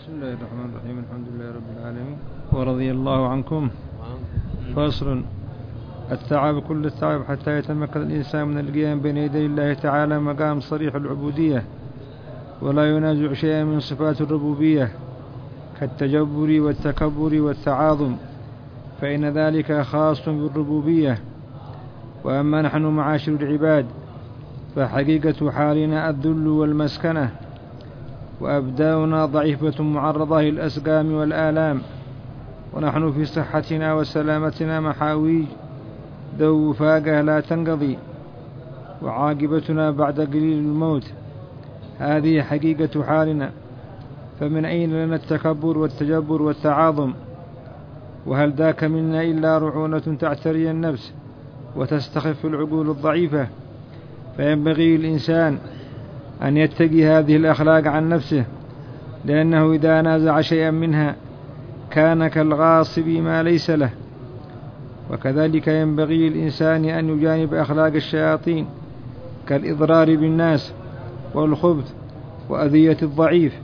بسم الله الرحمن الرحيم. الحمد لله رب العالمين ورضي الله عنكم. فصل. التعب كل التعب حتى يتمكن الإنسان من القيام بين يدي الله تعالى مقام صريح العبودية ولا ينازع شيئا من صفات الربوبية كالتجبر والتكبر والتعاظم، فإن ذلك خاص بالربوبية. وأما نحن معاشر العباد فحقيقة حالنا الذل والمسكنة، وأبداننا ضعيفة معرضة للأسقام والآلام، ونحن في صحتنا وسلامتنا محاويج ذو فاقة لا تنقضي، وعاقبتنا بعد قليل الموت. هذه حقيقة حالنا، فمن أين لنا التكبر والتجبر والتعاظم؟ وهل ذاك منا إلا رعونة تعتري النفس وتستخف العقول الضعيفة؟ فينبغي الإنسان أن يتقي هذه الأخلاق عن نفسه، لأنه إذا نازع شيئا منها كان كالغاصب ما ليس له. وكذلك ينبغي الإنسان أن يجانب أخلاق الشياطين كالإضرار بالناس والخبث وأذية الضعيف،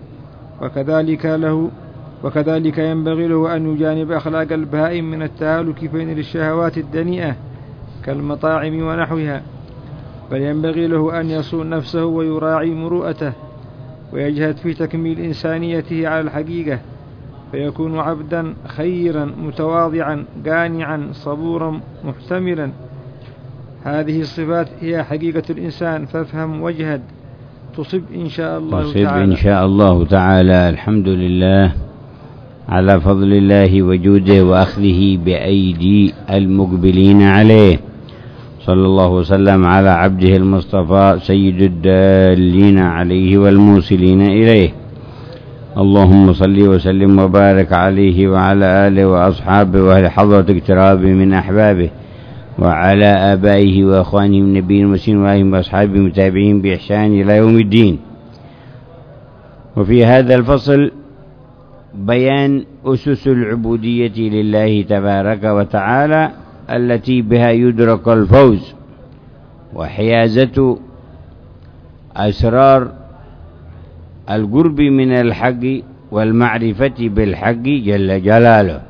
وكذلك ينبغي له أن يجانب أخلاق البهائم من التهالك بين الشهوات الدنيئة كالمطاعم ونحوها. بل ينبغي له أن يصون نفسه ويراعي مروءته ويجهد في تكميل إنسانيته على الحقيقة، فيكون عبدا خيرا متواضعا قانعا صبورا محتملا. هذه الصفات هي حقيقة الإنسان، فافهم واجهد تصب إن شاء الله تعالى. إن شاء الله تعالى. الحمد لله على فضل الله وجوده وأخذه بأيدي المقبلين عليه. صلى الله وسلم على عبده المصطفى سيد الدالين عليه والموصلين إليه. اللهم صل وسلم وبارك عليه وعلى آله وأصحابه وأهل حضرة اقترابه من أحبابه وعلى آبائه وأخوانه من نبيين المسلمين وآلهم وأصحابه متابعين بإحسان إلى يوم الدين. وفي هذا الفصل بيان أسس العبودية لله تبارك وتعالى التي بها يدرك الفوز، وحيازة أسرار القرب من الحق والمعرفة بالحق جل جلاله.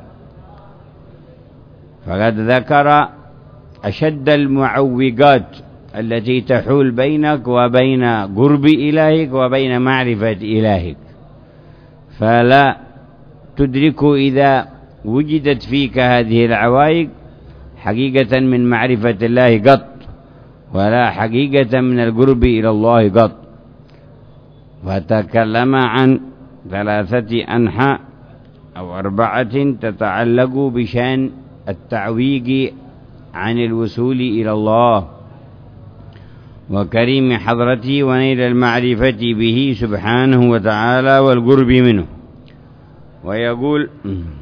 فقد ذكر أشد المعوقات التي تحول بينك وبين قرب إلهك وبين معرفة إلهك، فلا تدرك إذا وجدت فيك هذه العوائق حقيقة من معرفة الله قط، ولا حقيقة من القرب إلى الله قط. فتكلم عن 3 أنحاء أو 4 تتعلق بشأن التعويق عن الوصول إلى الله وكريم حضرته ونيل المعرفة به سبحانه وتعالى والقرب منه. ويقول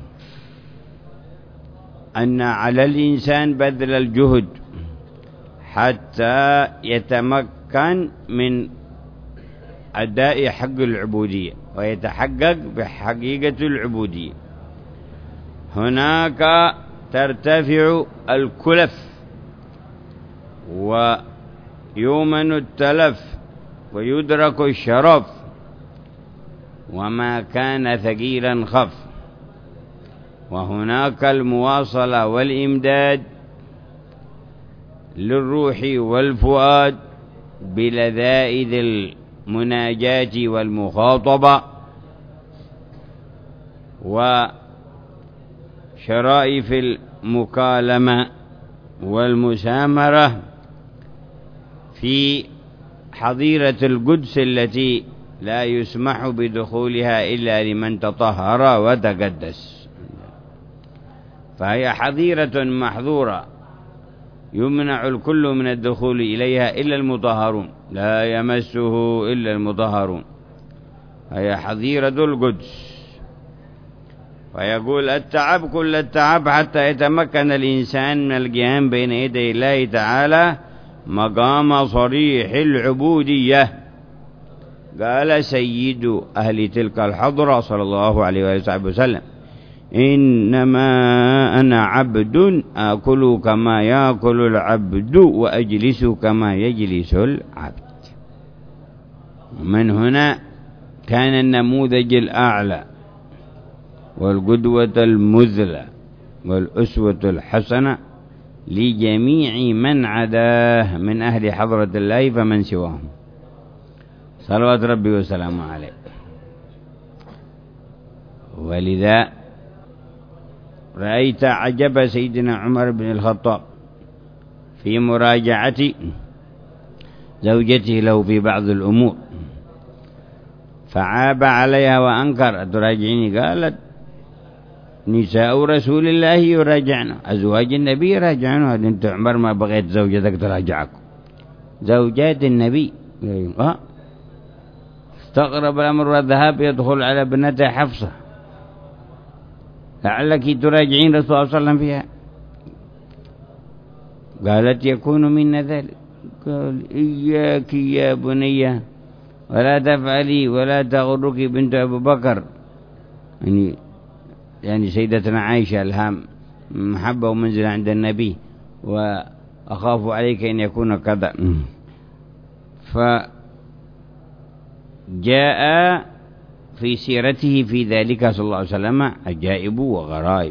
أن على الإنسان بذل الجهد حتى يتمكن من أداء حق العبودية ويتحقق بحقيقة العبودية. هناك ترتفع الكلف ويؤمن التلف ويدرك الشرف، وما كان ثقيلا خف. وهناك المواصلة والإمداد للروح والفؤاد بلذائذ المناجاة والمخاطبة وشرائف المكالمة والمسامرة في حظيرة القدس التي لا يسمح بدخولها إلا لمن تطهر وتقدس. فهي حظيرة محظورة يمنع الكل من الدخول إليها إلا المطهرون، لا يمسه إلا المطهرون. هي حظيرة القدس. فيقول التعب كل التعب حتى يتمكن الإنسان من القيام بين يدي الله تعالى مقام صريح العبودية. قال سيد أهل تلك الحضرة صلى الله عليه وسلم: إنما أنا عبد آكل كما يأكل العبد وأجلس كما يجلس العبد. من هنا كان النموذج الأعلى والقدوة المثلى والأسوة الحسنة لجميع من عداه من أهل حضرة الله فمن سواهم صلوات ربي وسلامه عليه. ولذا رأيت عجب سيدنا عمر بن الخطاب في مراجعة زوجته له في بعض الأمور، فعاب عليها وأنكر: تراجعني؟ قالت: نساء رسول الله يراجعن، أزواج النبي يراجعن، هذا أنت عمر ما بغيت زوجتك تراجعك؟ زوجات النبي. استغرب الأمر والذهاب يدخل على ابنته حفصة: لعلك تراجعين رسول الله صلى الله عليه وسلم فيها. قالت: يكون منا ذلك. قال: إياك يا بني ولا تفعلي ولا تغرك بنت أبو بكر. يعني سيدتنا عائشة الهام محبة ومنزلة عند النبي، وأخاف عليك أن يكون كذا. فجاء في سيرته في ذلك صلى الله عليه وسلم عجائب وغرائب.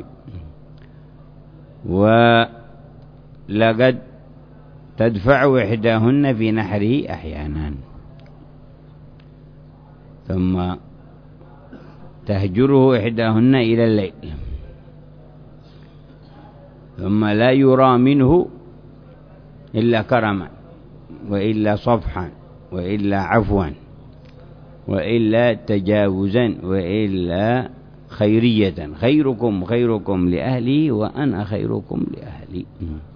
ولقد تدفع إحداهن في نحره أحيانا، ثم تهجره إحداهن إلى الليل، ثم لا يرى منه إلا كرما، وإلا صفحا، وإلا عفوا، وإلا تجاوزا، وإلا خيرية: خيركم خيركم لأهلي وأنا خيركم لأهلي.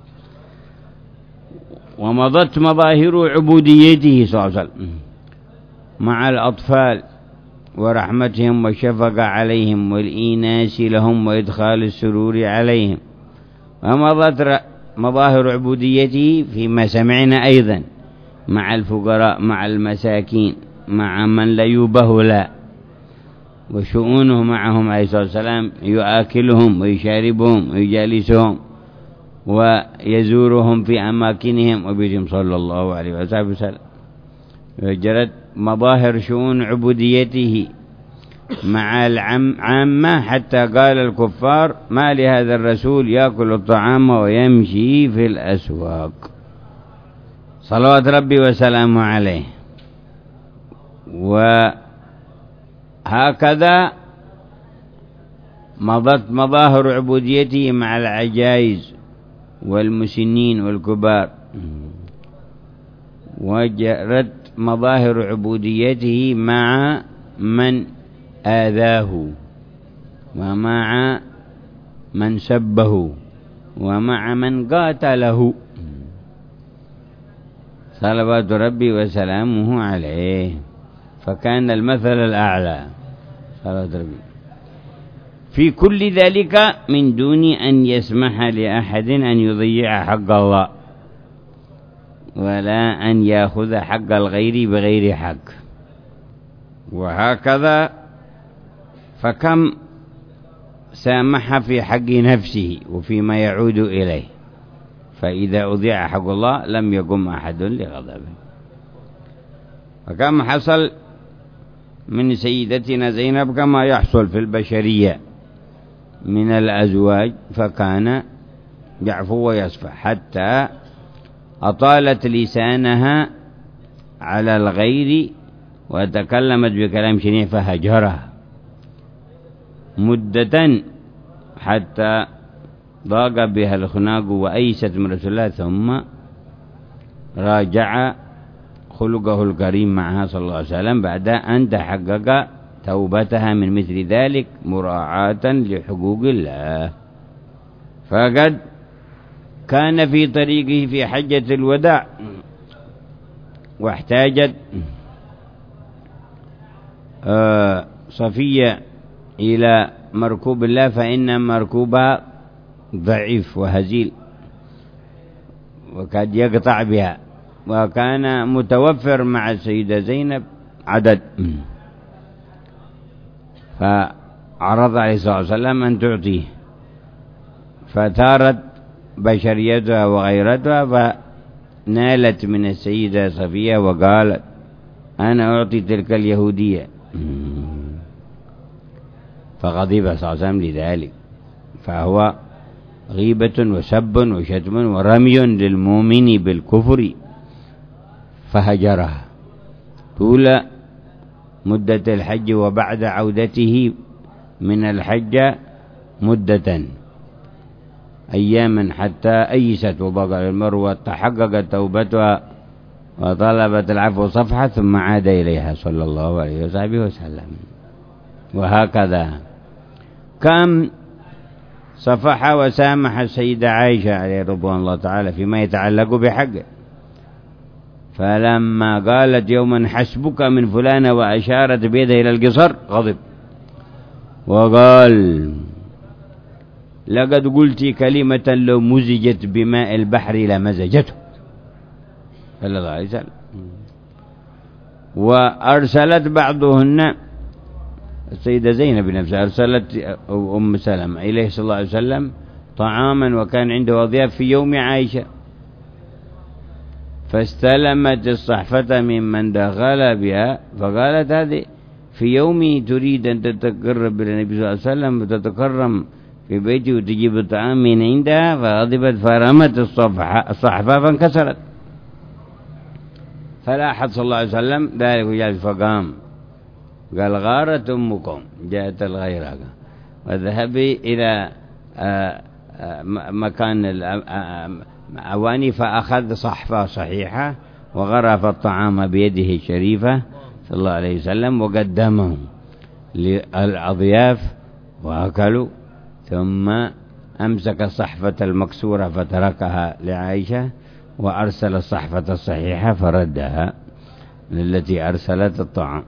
ومضت مظاهر عبوديته صلى الله عليه وسلم مع الأطفال ورحمتهم والشفقة عليهم والإيناس لهم وإدخال السرور عليهم. ومضت مظاهر عبوديته فيما سمعنا أيضا مع الفقراء، مع المساكين، مع من لا يبهلا، وشؤونه معهم عليه الصلاة والسلام: يؤكلهم ويشاربهم ويجالسهم ويزورهم في أماكنهم وبيتهم صلى الله عليه وسلم. وجرت مظاهر شؤون عبوديته مع العامة، حتى قال الكفار: ما لهذا الرسول يأكل الطعام ويمشي في الأسواق صلوات ربي وسلامه عليه. وهكذا مضت مظاهر عبوديته مع العجائز والمسنين والكبار، وجرت مظاهر عبوديته مع من آذاه، ومع من سبه، ومع من قاتله صلوات ربي وسلامه عليه. فكان المثل الأعلى صلوات ربي في كل ذلك، من دون أن يسمح لأحد أن يضيع حق الله، ولا أن يأخذ حق الغير بغير حق. وهكذا فكم سامح في حق نفسه وفيما يعود إليه، فإذا أضيع حق الله لم يقم أحد لغضبه. فكم حصل من سيدتنا زينب كما يحصل في البشرية من الأزواج، فكان يعفو ويصفح، حتى أطالت لسانها على الغير وتكلمت بكلام شنيع فهجرها مدة حتى ضاق بها الخناق وأيست من رسول الله، ثم راجع خلقه الكريم معها صلى الله عليه وسلم بعد أن تحقق توبتها من مثل ذلك مراعاة لحقوق الله. فقد كان في طريقه في حجة الوداع واحتاجت صفية إلى مركوب الله، فإن مركوبها ضعيف وهزيل وكاد يقطع بها، وكان متوفر مع السيدة زينب عدد، فعرض عليه الصلاة والسلام أن تعطيه، فتارت بشريتها وغيرتها، فنالت من السيدة صفية وقالت: أنا أعطي تلك اليهودية. فغضب صلى الله عليه وسلم لذلك. فهو غيبة وسب وشتم ورمي للمؤمن بالكفر، فهجره طول مدة الحج وبعد عودته من الحج مدة أياما حتى أيست وبقى المروة تحققت توبتها وطلبت العفو صفحة ثم عاد إليها صلى الله عليه وسلم. وهكذا كم صفح وسامح السيدة عائشة عليه رضوان الله تعالى فيما يتعلق بحقه. فلما قالت يوما حسبك من فلانة وأشارت بيده إلى القصر غضب وقال لقد قلت كلمة لو مزجت بماء البحر لمزجته صلى الله عليه وسلم. وأرسلت بعضهن السيدة زينب بنفسها أرسلت أم سلمة إليه صلى الله عليه وسلم طعاما وكان عنده أضياف في يوم عائشة، فاستلمت الصحفة ممن دخل بها فقالت هذه في يومي تريد أن تتقرب إلى النبي صلى الله عليه وسلم وتتكرم في بيتي وتجيب الطعام من عندها، فغضبت فرمت الصحفة فانكسرت. فلاحظ صلى الله عليه وسلم ذلك وجاء فقام قال غارت أمكم، جاءت الغيرة وذهبي إلى مكان الأواني فأخذ صحفة صحيحة وغرف الطعام بيده الشريفة صلى الله عليه وسلم وقدمه للأضياف وأكلوا، ثم أمسك الصحفة المكسورة فتركها لعائشة وأرسل الصحفة الصحيحة فردها للتي أرسلت الطعام.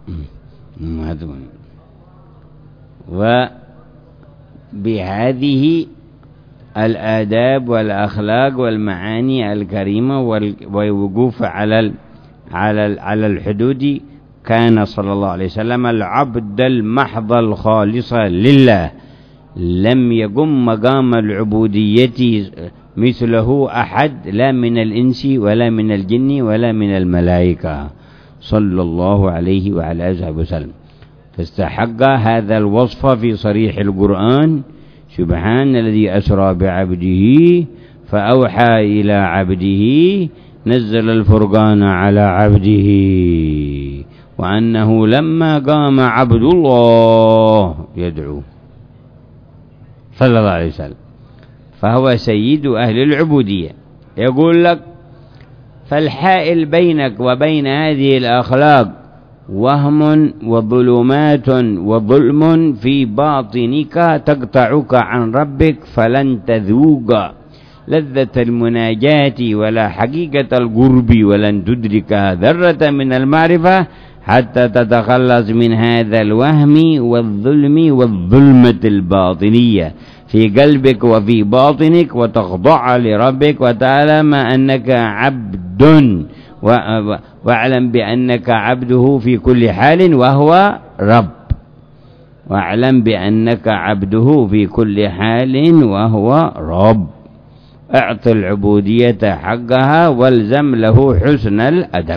وبهذه الآداب والأخلاق والمعاني الكريمة والوقوف على الحدود كان صلى الله عليه وسلم العبد المحض الخالص لله، لم يقم مقام العبودية مثله أحد لا من الإنس ولا من الجن ولا من الملائكة صلى الله عليه وعلى آله وسلم، فاستحق هذا الوصف في صريح القرآن: سبحان الذي أسرى بعبده فأوحى إلى عبده نزل الفرقان على عبده وأنه لما قام عبد الله يدعو صلى الله عليه وسلم، فهو سيد أهل العبودية. يقول لك: فالحائل بينك وبين هذه الأخلاق وهم وظلمات وظلم في باطنك تقطعك عن ربك، فلن تذوق لذة المناجاة ولا حقيقة القرب، ولن تدرك ذرة من المعرفة حتى تتخلص من هذا الوهم والظلم والظلمة الباطنية في قلبك وفي باطنك، وتخضع لربك وتعلم أنك عبد، واعلم بأنك عبده في كل حال وهو رب، واعلم بأنك عبده في كل حال وهو رب. اعط العبودية حقها والزم له حسن الأدب.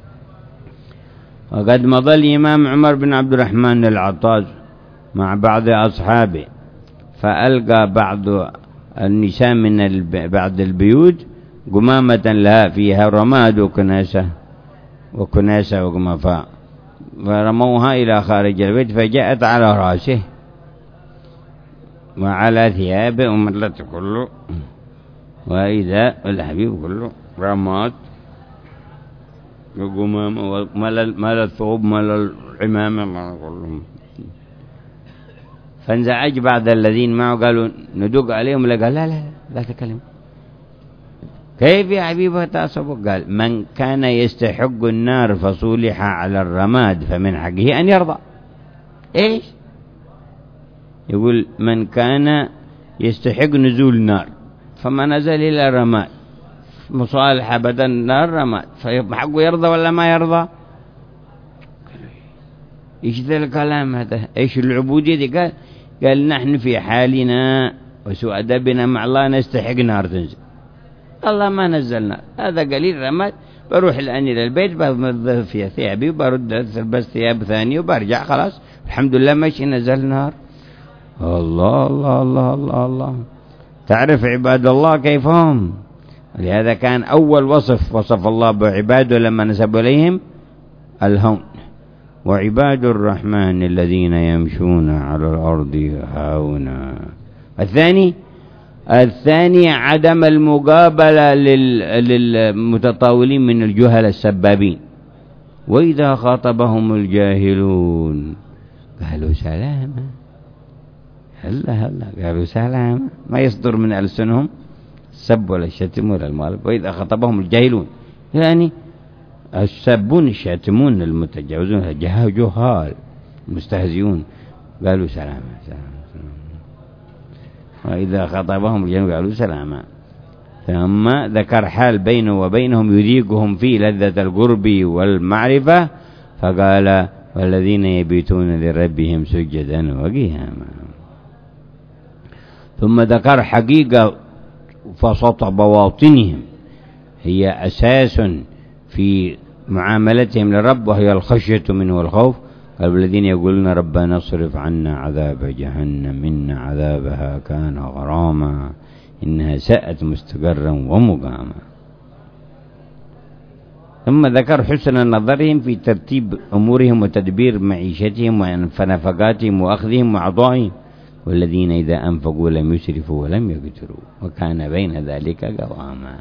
وقد مضى الإمام عمر بن عبد الرحمن العطاز مع بعض أصحابه، فألقى بعض النساء من بعض البيوت قمامة لها فيها رماد وكناسة وقمفاء، فرموها إلى خارج البيت فجاءت على رأسه وعلى ثيابه وملت كله، وإذا الحبيب كله رماد وقمامة ومل الثوب مل العمامة مل كله. فانزعج بعض الذين معه قالوا ندق عليهم، قال لا تكلم. كيف يا حبيبه تعصبك؟ قال: من كان يستحق النار فصولح على الرماد فمن حقه أن يرضى. إيش يقول؟ من كان يستحق نزول النار فما نزل إلى الرماد، مصالحة بدن النار رماد، فحقه يرضى ولا ما يرضى؟ إيش ذا الكلام هذا؟ إيش العبودية دي؟ قال نحن في حالنا وسوء أدبنا مع الله نستحق نار تنزل، الله ما نزلنا. هذا قليل رماد، بروح الآن إلى البيت بنظف فيها ثيابي وبرد ألبس ثياب ثانية وبرجع، خلاص الحمد لله ماشي نزل نار. الله الله الله الله الله. تعرف عباد الله كيف هم؟ لهذا كان أول وصف الله بعباده لما نسب إليهم الهون. وعباد الرحمن الذين يمشون على الأرض هونا. الثاني عدم المقابلة للمتطاولين من الجهل السبابين. وإذا خاطبهم الجاهلون قالوا سلاما. هلا قالوا سلاما. ما يصدر من ألسنهم السب ولا الشتم ولا المغالب. وإذا خاطبهم الجاهلون يعني السبون الشاتمون المتجاوزون جهال مستهزئون قالوا سلاما. وإذا خاطبهم الجاهلون قالوا سلاما. ثم ذكر حال بينه وبينهم يذيقهم فيه لذة القرب والمعرفة فقال والذين يبيتون لربهم سجدا وقياما. ثم ذكر حقيقة فسط بواطنهم هي أساس في معاملتهم للرب وهي الخشية منه والخوف. قال الذين يقولون ربنا اصرف عنا عذاب جهنم إن عذابها كان غراما إنها ساءت مستقرا ومقاما. ثم ذكر حسن نظرهم في ترتيب أمورهم وتدبير معيشتهم ونفقاتهم وأخذهم وعطائهم. والذين إذا أنفقوا لم يسرفوا ولم يقتروا وكان بين ذلك قواما.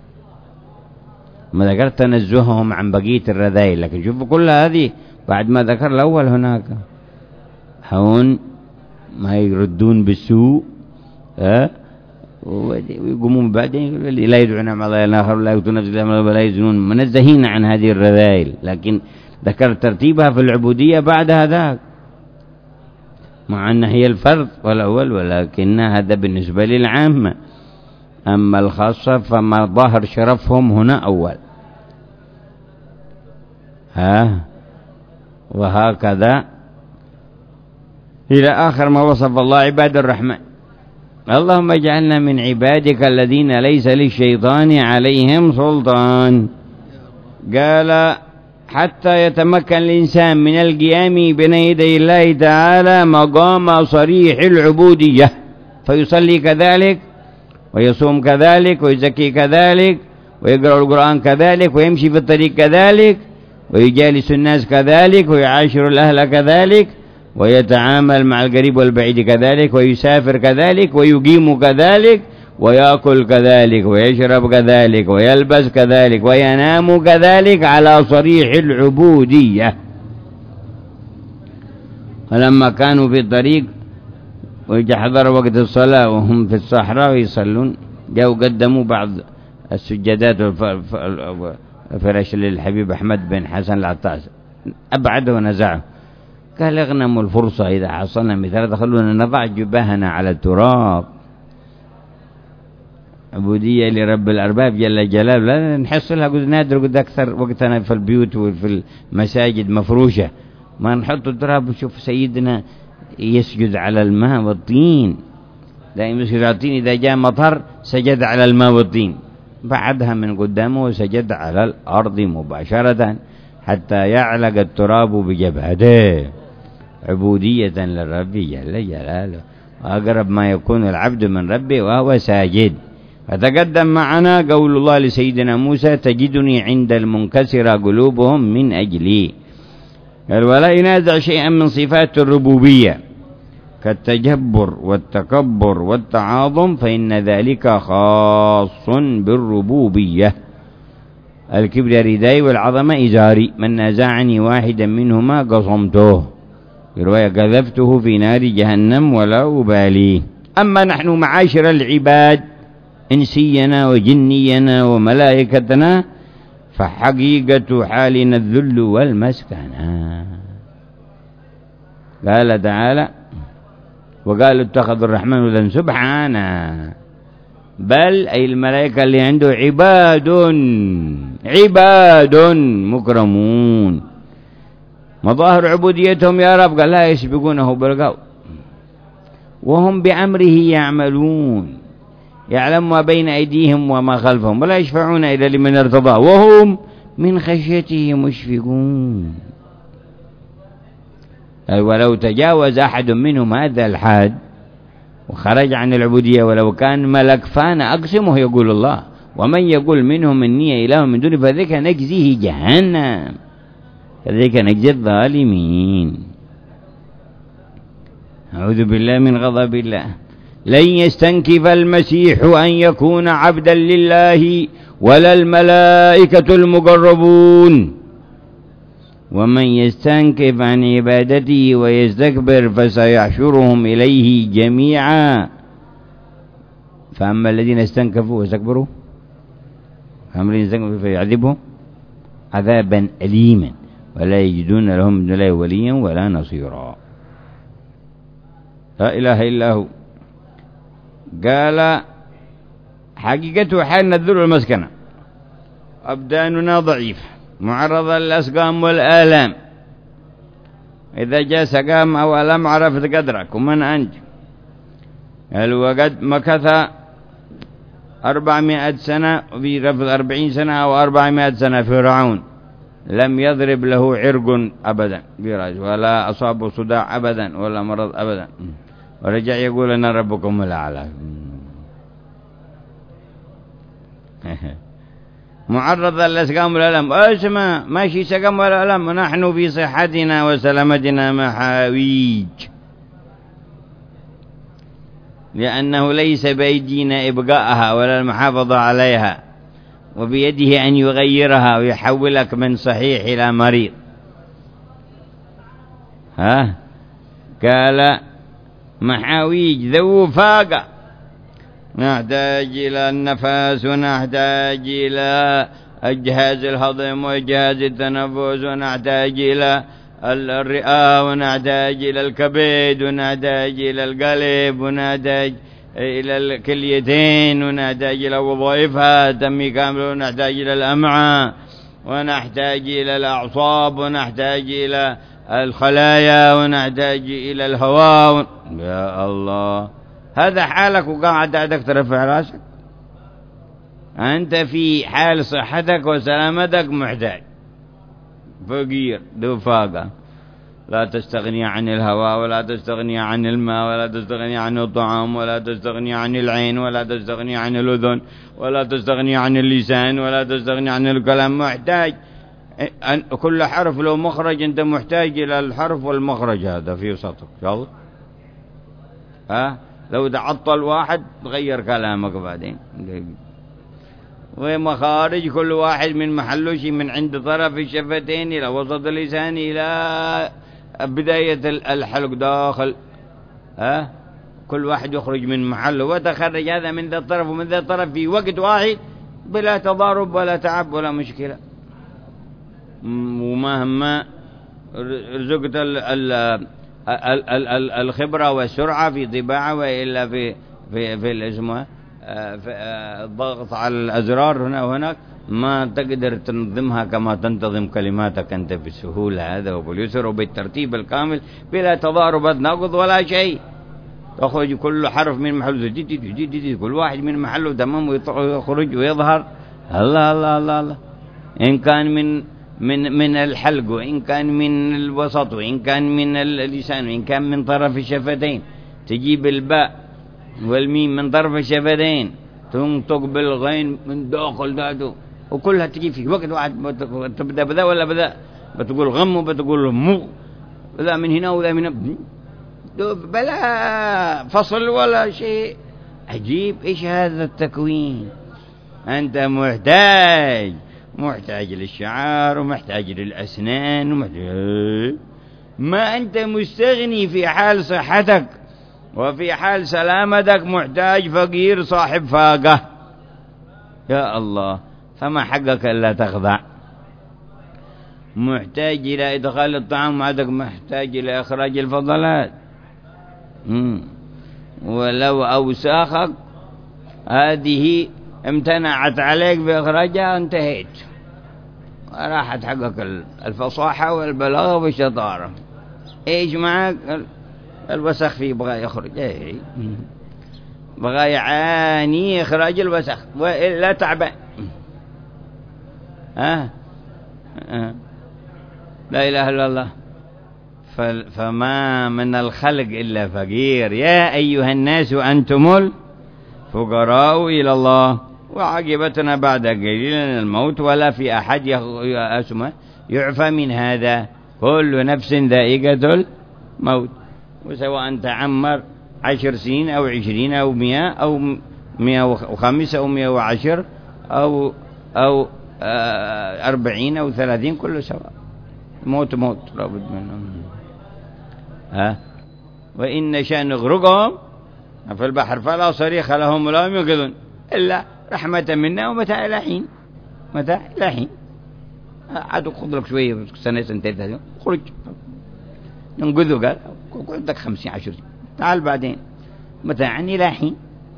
ما ذكر تنزههم عن بقية الرذائل. لكن شوفوا كل هذه بعد ما ذكر الأول هناك هون ما يردون بالسوء ويقومون بعدين لا يدعون مع الله الآخر ولا يؤتون الزكاة ولا يزنون منزهين عن هذه الرذائل. لكن ذكر ترتيبها في العبودية بعد هذا مع أن هي الفرض والأول ولكن هذا بالنسبة للعامة. أما الخاصة فما ظاهر شرفهم هنا أول. وهكذا إلى آخر ما وصف الله عباد الرحمن. اللهم اجعلنا من عبادك الذين ليس للشيطان عليهم سلطان. قال حتى يتمكن الإنسان من القيام بين يدي الله تعالى مقام صريح العبودية فيصلي كذلك ويصوم كذلك ويزكي كذلك ويقرأ القرآن كذلك ويمشي في الطريق كذلك ويجالس الناس كذلك ويعاشر الأهل كذلك ويتعامل مع القريب والبعيد كذلك ويسافر كذلك ويقيم كذلك ويأكل كذلك ويشرب كذلك ويلبس كذلك وينام كذلك على صريح العبودية. فلما كانوا في الطريق وحضر وقت الصلاة وهم في الصحراء ويصلون جاءوا قدموا بعض السجدات والفرش للحبيب أحمد بن حسن العطاس أبعده ونزعه. قال اغنموا الفرصة إذا حصلنا مثال خلونا نضع جباهنا على التراب. عبودية لرب الأرباب جل جلاله لا نحصلها قد نادر قد أكثر وقتنا في البيوت وفي المساجد مفروشة ما نحط التراب وشوف سيدنا يسجد على الماء والطين دائما يسجد على الطين إذا جاء مطر سجد على الماء والطين بعدها من قدامه وسجد على الأرض مباشرة حتى يعلق التراب بجبهته عبودية للرب جل جلاله. وأقرب ما يكون العبد من ربه وهو ساجد. فتقدم معنا قول الله لسيدنا موسى تجدني عند المنكسر قلوبهم من أجلي. قال ولا ينازع شيئا من صفات الربوبية كالتجبر والتكبر والتعاظم فإن ذلك خاص بالربوبية. الكبر رداي والعظمة إزاري من نازعني واحدا منهما قصمته رواية قذفته في نار جهنم ولا أبالي. أما نحن معاشر العباد إنسينا وجنينا وملائكتنا فحقيقة حالنا الذل والمسكنة. قال تعالى وقالوا اتخذ الرحمن ولدا سبحانه بل أي الملائكة اللي عنده عباد مكرمون. مظاهر عبوديتهم يا رب قال لا يسبقونه بالقول وهم بأمره يعملون يعلم ما بين أيديهم وما خلفهم ولا يشفعون إلا لمن ارتضى وهم من خشيته مشفقون. ولو تجاوز أحد منهم هذا الحد وخرج عن العبودية ولو كان ملك فأنا أقسمه يقول الله ومن يقول منهم إني إله من دون فذلك نجزيه جهنم كذلك نجزي الظالمين. أعوذ بالله من غضب الله. لن يستنكف المسيح أن يكون عبدا لله ولا الملائكة المقربون ومن يستنكف عن عبادته ويستكبر فسيحشرهم إليه جميعا. فأما الذين استنكفوا واستكبروا فأما الذين استنكفوا فيعذبهم عذابا أليما ولا يجدون لهم من الله وليا ولا نصيرا. لا إله إلا هو. قال حقيقته حال الذل والمسكنة أبداننا ضعيفة معرضة للأسقام والآلام. إذا جاء سقام أو ألم عرفت قدرك ومن أنت. قال وقد مكث 400 سنة في رفض 40 سنة أو 400 سنة في فرعون لم يضرب له عرق أبدا براج ولا أصاب صداع أبدا ولا مرض أبدا ورجع يقول أنا ربكم الأعلى. معرض للأسقام والألم. اسمع ماشي سقم ولا ألم ونحن في صحتنا وسلامتنا محاويج لأنه ليس بأيدينا إبقاءها ولا المحافظة عليها وبيده أن يغيرها ويحولك من صحيح إلى مريض. قال محاويج ذو فاقة نحتاج إلى النفس ونحتاج إلى الجهاز الهضم وجهاز التنفس ونحتاج إلى الرئة ونحتاج إلى الكبد ونحتاج إلى القلب ونحتاج إلى الكليتين ونحتاج إلى وظائفها تمي كامل ونحتاج إلى الأمعاء ونحتاج إلى الأعصاب ونحتاج إلى الخلايا ونحتاج إلى الهواء. يا الله هذا حالك وقاعد دكتور في راسك. أنت في حال صحتك وسلامتك محتاج فقير ذو فاقة لا تستغني عن الهواء ولا تستغني عن الماء ولا تستغني عن الطعام ولا تستغني عن العين ولا تستغني عن الأذن ولا تستغني عن اللسان ولا تستغني عن الكلام. محتاج كل حرف له مخرج أنت محتاج إلى الحرف والمخرج هذا في وسطك. يلا لو تعطل واحد تغير كلامك بعدين. ومخارج كل واحد من محله شيء من عند طرف الشفتين إلى وسط اللسان إلى بداية الحلق داخل. كل واحد يخرج من محله وتخرج هذا من ذا الطرف ومن ذا الطرف في وقت واحد بلا تضارب ولا تعب ولا مشكلة. ومهما رزقت الخبرة والسرعة في طباعة وإلا في الاسمه في الضغط على الأزرار هنا وهناك ما تقدر تنظمها كما تنتظم كلماتك أنت بالسهولة هذا وباليسر وبالترتيب الكامل بلا تضارب نقض ولا شيء. تخرج كل حرف من محله جديد كل واحد من محله تمام ويخرج ويظهر. الله الله الله الله. إن كان من الحلق وإن كان من الوسط وإن كان من اللسان وإن كان من طرف الشفتين تجيب الباء والميم من طرف الشفتين تنطق بالغين من داخل ذاته وكلها تجي في وقت واحد. تبدأ بذا ولا بذا بتقول غم وبتقول مو بذا من هنا وذا من هنا بلا فصل ولا شيء. عجيب إيش هذا التكوين. أنت محتاج للشعر ومحتاج للأسنان ما أنت مستغني في حال صحتك وفي حال سلامتك محتاج فقير صاحب فاقة. يا الله فما حقك إلا تخضع. محتاج إلى إدخال الطعام عندك محتاج إلى إخراج الفضلات. ولو أوساخك هذه امتنعت عليك بإخراجها انتهيت راحت حقك الفصاحة والبلاغة والشطارة. ايش معك الوسخ فيه بغى يخرج بغى يعاني إخراج الوسخ وإلا تعبان. لا إله إلا الله. فما من الخلق إلا فقير. يا أيها الناس أنتم الفقراء إلى الله وعاقبتنا بعد قليل الموت ولا في أحد يعفى من هذا. كل نفس ذائقة الموت، وسواء تعمر 10 سنين أو 20 أو 100 أو 105 أو 110 أو 40 أو 30 كله سواء. موت موت لابد منه. وإن نشأ نغرقهم في البحر فلا صريخ لهم ولا هم ينقذون إلا رحمة منا ومتاع إلى حين. متاع إلى حين. عاد خذ لك شوية سنة سنتين ثلاثة خرج ننقذه. قال عندك 50 10 تعال بعدين متاعا إلى حين.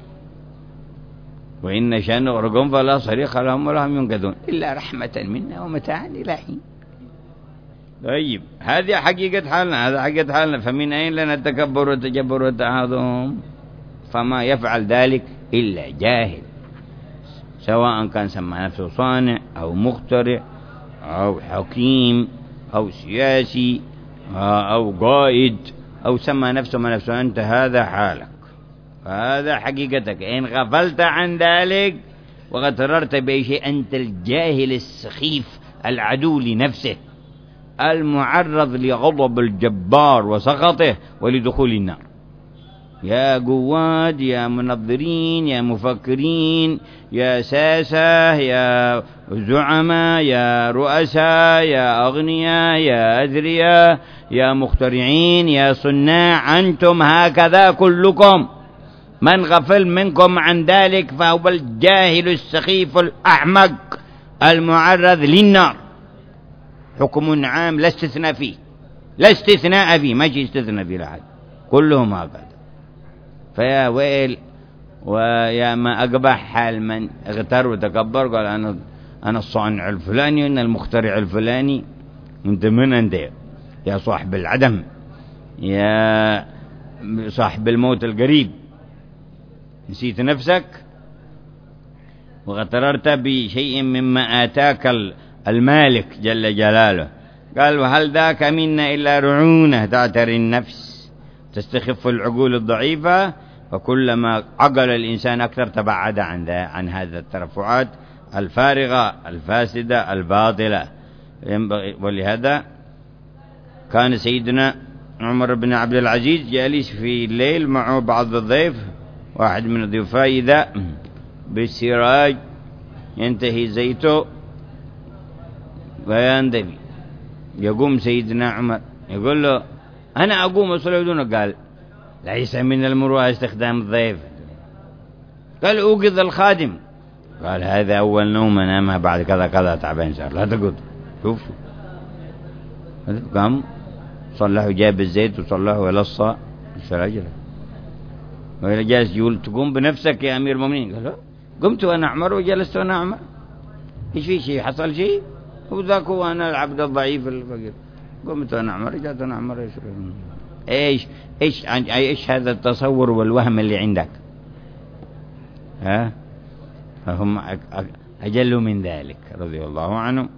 وإن نشأ نغرقهم فلا صريخ لهم ولا هم ينقذون إلا رحمة منا ومتاعا إلى حين. طيب هذه حقيقة حالنا، هذا حقيقة حالنا. فمن أين لنا التكبر والتجبر والتعاظم؟ فما يفعل ذلك إلا جاهل، سواء كان سمى نفسه صانع أو مخترع أو حكيم أو سياسي أو قائد أو سمى نفسه ما نفسه. أنت هذا حالك، هذا حقيقتك. إن غفلت عن ذلك وغتررت بشيء أنت الجاهل السخيف العدو لنفسه المعرض لغضب الجبار وسخطه ولدخول النار. يا قواد، يا منظرين، يا مفكرين، يا ساسة، يا زعماء، يا رؤساء، يا أغنياء، يا أذرياء، يا مخترعين، يا صناع، أنتم هكذا كلكم. من غفل منكم عن ذلك فهو الجاهل السخيف الأحمق المعرض للنار. حكم عام لا استثناء فيه، لا استثناء فيه، ما شيء استثناء فيه لحد، كلهم هكذا. فيا ويل ويا ما أقبح حال من اغتر وتكبر قال أنا الصانع الفلاني وأنا المخترع الفلاني. أنت من أنت يا صاحب العدم، يا صاحب الموت القريب؟ نسيت نفسك وغتررت بشيء مما آتاك المالك جل جلاله. قال وهل ذاك منا إلا رعونة تعتري النفس تستخف العقول الضعيفة. فكلما عقل الإنسان أكثر تبعد عن هذا الترفعات الفارغة الفاسدة الباطلة. ولهذا كان سيدنا عمر بن عبد العزيز جالس في الليل معه بعض الضيف، واحد من الضيوف إذا بالسراج ينتهي زيته ويندفي. يقوم سيدنا عمر يقول له أنا أقوم أصلي دونك. قال ليس من المروءة استخدام الضيف. قال أوقظ الخادم. قال هذا أول نوم نامها بعد كذا كذا تعبان صار لا تقض. شوف قام صلحه جاب الزيت وصلحه ولصى السراج. وإلى جالس يقول تقوم بنفسك يا أمير المؤمنين. قال لا قمت وأنا عمر وجلست وأنا عمر. إيش في شيء حصل شيء؟ وذاك هو أنا العبد الضعيف الفقير. قمت وأنا عمر رجعت وأنا عمر. إيش هذا التصور والوهم اللي عندك؟ فهم أجل من ذلك رضي الله عنه.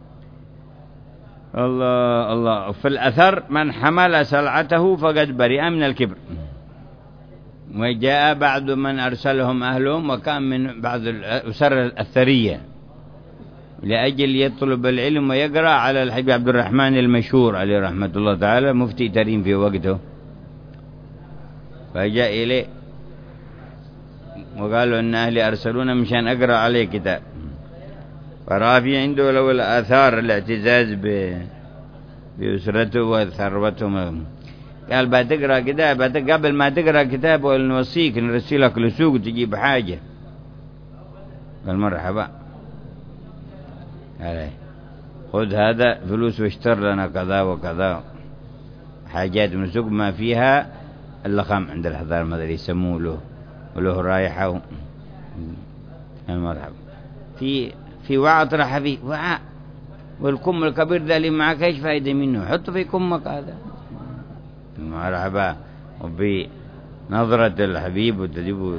الله الله. في الأثر من حمل سلعته فقد برئ من الكبر. وجاء بعد من أرسلهم أهلهم وكان من بعض الأسر الثرية لأجل يطلب العلم ويقرأ على الحبيب عبد الرحمن المشهور عليه رحمة الله تعالى مفتي تريم في وقته. فجاء إليه وقالوا إن أهلي أرسلونا مشان أقرأ عليه كتاب. فرافي عنده لو الآثار الاعتزاز بأسرته وثروته. قال بتقرأ كتاب قبل ما تقرأ كتاب ونوصيك نرسلك لسوق تجيب حاجة. قال مرحبا. قال خذ هذا فلوس واشتر لنا كذا وكذا حاجات من السوق ما فيها اللخام عند الحضار ما ادري يسموه له وله رايحة. مرحبا. في وعاء طرح فيه وعاء والكم الكبير ذا اللي معك ايش فايدة منه؟ حطه في كمك هذا. مرحبا. وبنظرة الحبيب وتجيبه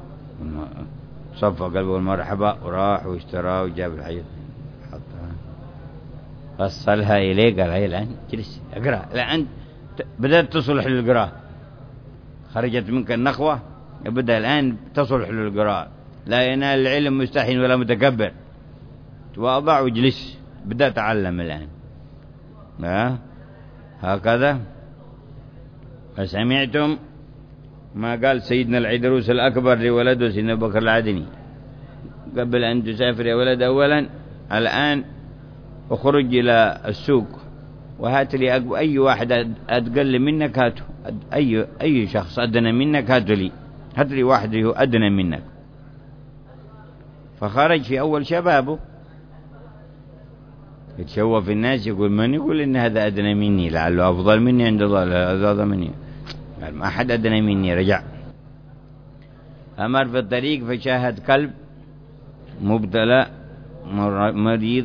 صفى قلبه المرحبا وراح واشتراه وجاب الحاجات حطها. وصلها إليه قال هاي الآن جلس اقرأ. لا أنت بدأت تصلح للقراءة، خرجت منك النخوة، بدأ الآن تصلح للقراءة. لا ينال العلم مستحي ولا متكبر، تواضع واجلس، بدأ تعلم الآن. هكذا. فسمعتم ما قال سيدنا العيدروس الأكبر لولده سيدنا أبو بكر العدني قبل أن تسافر يا ولد أولا الآن اخرج إلى السوق وهات لي أي واحد أتقل منك هاته، أي شخص أدنى منك هاته لي، هات لي واحد هو أدنى منك. فخرج في أول شبابه يتشوف الناس، يقول من يقول إن هذا أدنى مني لعله أفضل مني عند الله، لا أفضل مني، قال ما أحد أدنى مني. رجع أمر في الطريق فشاهد كلب مبتلى مريض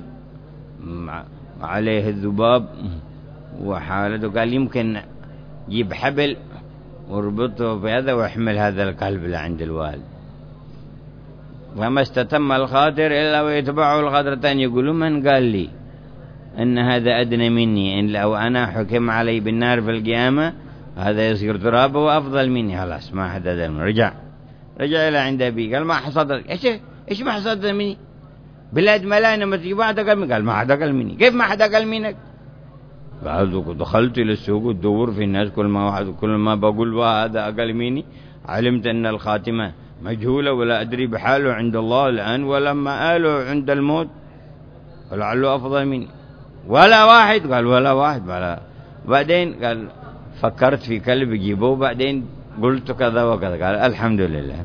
عليه الذباب وحالته، قال يمكن جيب حبل وربطه في هذا ويحمل هذا الكلب لعند الوالد. فما استتم الخاطر إلا ويتبعه الخاطرتان، يقولوا من قال لي أن هذا أدنى مني، إن لو أنا حكم علي بالنار في القيامة هذا يصير ترابه وأفضل مني، خلاص ما حد أدنى مني. رجع إلى عند أبي قال ما حصدك، إيش ما حصدت مني؟ بلاد ملانا ما تجيب واحد أقل مني. قال ما حد أقل مني. كيف ما حد أقل منك؟ قال دخلت إلى السوق وتدور في الناس، كل ما بقول هذا أقل مني علمت أن الخاتمة مجهولة ولا أدري بحاله عند الله الآن، ولما آله عند الموت ولعله أفضل مني. ولا واحد. قال ولا واحد. بعدين قال فكرت في كلب يجيبوه، بعدين قلت كذا وكذا. قال الحمد لله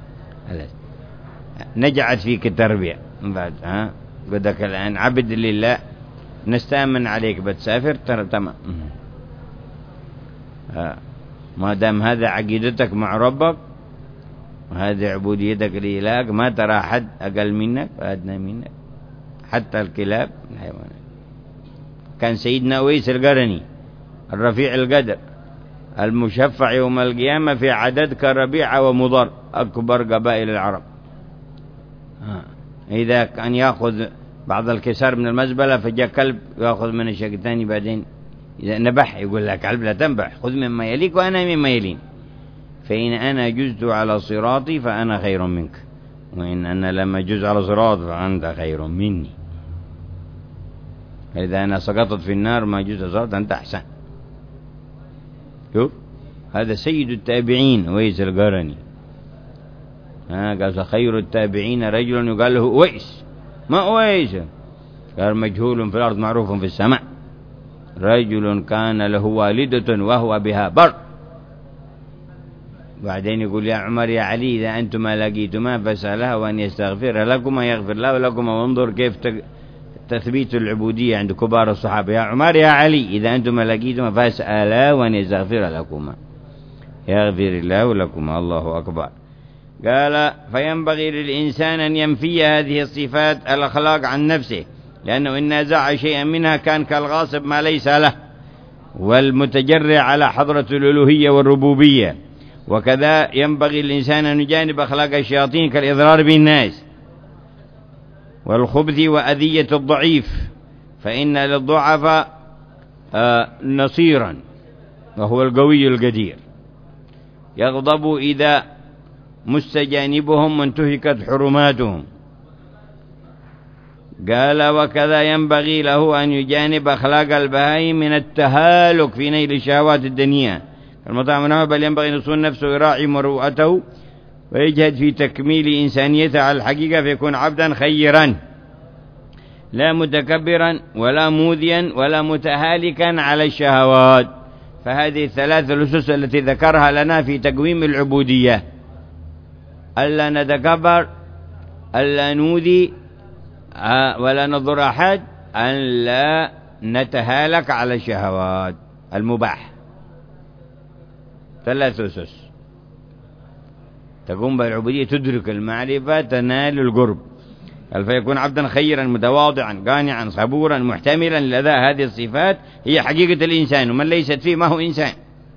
نجعت فيك التربية. بعد قدك الآن عبد لله، نستأمن عليك بتسافر ترى تمام. ما دام هذا عقيدتك مع ربك وهذه عبوديتك لإلهك، ما ترى حد أقل منك وأدنى منك، حتى الكلاب الحيوانات. كان سيدنا أويس القرني الرفيع القدر المشفع يوم القيامة في عدد كربيعة ومضر أكبر قبائل العرب، إذا كان يأخذ بعض الكسار من المزبلة فجاء كلب يأخذ من الشق الثاني، بعدين إذا نبح يقول لك كلب لا تنبح، خذ مما يليك وأنا مما يلين، فإن أنا جزت على صراطي فأنا خير منك، وإن أنا لما جز على صراط فأنت خير مني. إذا أنا سقطت في النار ما جزت صراط أنت أحسن. شوف هذا سيد التابعين أويس القرني. قال خير التابعين رجل يقال له أويس. ما أويس؟ قال مجهول في الأرض معروف في السماء، رجل كان له والدة وهو بها بر. بعدين يقول يا عمر يا علي إذا أنتما لقيتما فاسألها وأن يستغفر لكما يغفر الله لكما، وانظر كيف تثبيت العبودية عند كبار الصحابة. يا عمر يا علي إذا أنتما لقيتما فاسألها وأن يستغفر لكما يغفر الله لكما. الله أكبر. قال فينبغي للإنسان أن ينفي هذه الصفات الأخلاق عن نفسه، لأنه إن نزع شيئا منها كان كالغاصب ما ليس له، والمتجرع على حضرة الألوهية والربوبية. وكذا ينبغي الإنسان أن يجانب أخلاق الشياطين كالإضرار بالناس والخبث وأذية الضعيف، فإن للضعفاء نصيرا وهو القوي القدير، يغضب إذا مستجانبهم وانتهكت حرماتهم. قال وكذا ينبغي له أن يجانب أخلاق البهائم من التهالك في نيل الشهوات الدنيا المطاعم، بل ينبغي أن يصون نفسه ويراعي مروءته ويجهد في تكميل إنسانيته على الحقيقة، فيكون عبدا خيرا لا متكبرا ولا موذيا ولا متهالكا على الشهوات. فهذه الثلاث الأسس التي ذكرها لنا في تقويم العبودية: ألا نتكبر، ألا نوذي ولا نضر أحد، أن لا نتهالك على الشهوات المباح. ثلاث أسس تقوم بالعبودية، تدرك المعرفة تنال القرب. فيكون عبدا خيرا متواضعا قانعا صبورا محتملا لذا. هذه الصفات هي حقيقة الإنسان، ومن ليست فيه ما هو إنسان.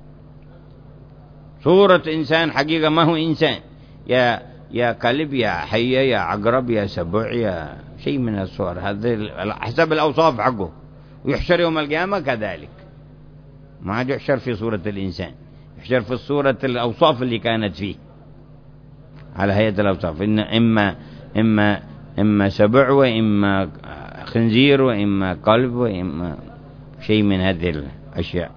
صورة إنسان حقيقة ما هو إنسان، يا كلب يا حية يا عقرب يا سبع يا شيء من الصور، هذه حسب الأوصاف حقه، ويحشر يوم القيامة كذلك. ما عاد يحشر في صورة الإنسان، يحشر في الصورة الأوصاف اللي كانت فيه على هيئة الأوصاف، إن إما سبع وإما خنزير وإما كلب وإما شيء من هذه الأشياء.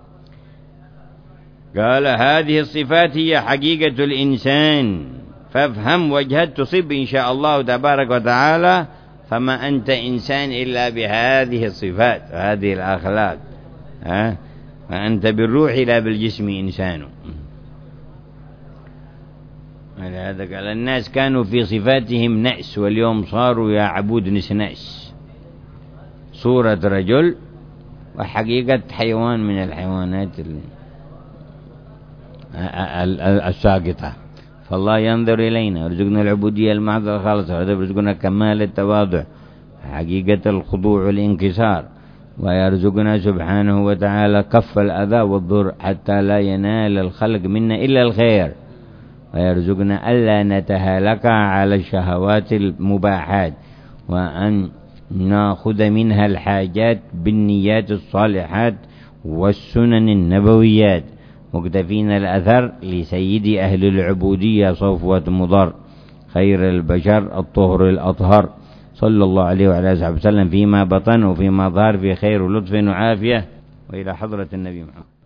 قال هذه الصفات هي حقيقة الإنسان، فافهم وجهت تصب إن شاء الله تبارك وتعالى، فما أنت إنسان إلا بهذه الصفات وهذه الأخلاق، فأنت بالروح لا بالجسم إنسان. هذا قال الناس كانوا في صفاتهم نأس، واليوم صاروا يا عبود نسناس، صورة رجل وحقيقة حيوان من الحيوانات الساقطة. فالله ينظر إلينا ورزقنا العبودية المحضة الخالصة، ورزقنا كمال التواضع، حقيقة الخضوع والانكسار، ويرزقنا سبحانه وتعالى كف الأذى والضر حتى لا ينال الخلق منا إلا الخير، ويرزقنا ألا نتهالك على الشهوات المباحات، وأن نأخذ منها الحاجات بالنيات الصالحات والسنن النبويات، مقتفين الأثر لسيد أهل العبودية صفوة مضر، خير البشر الطهر الأطهر، صلى الله عليه وعلى آله وسلم، فيما بطن وفيما ظهر، في خير ولطف وعافية، وإلى حضرة النبي محمد.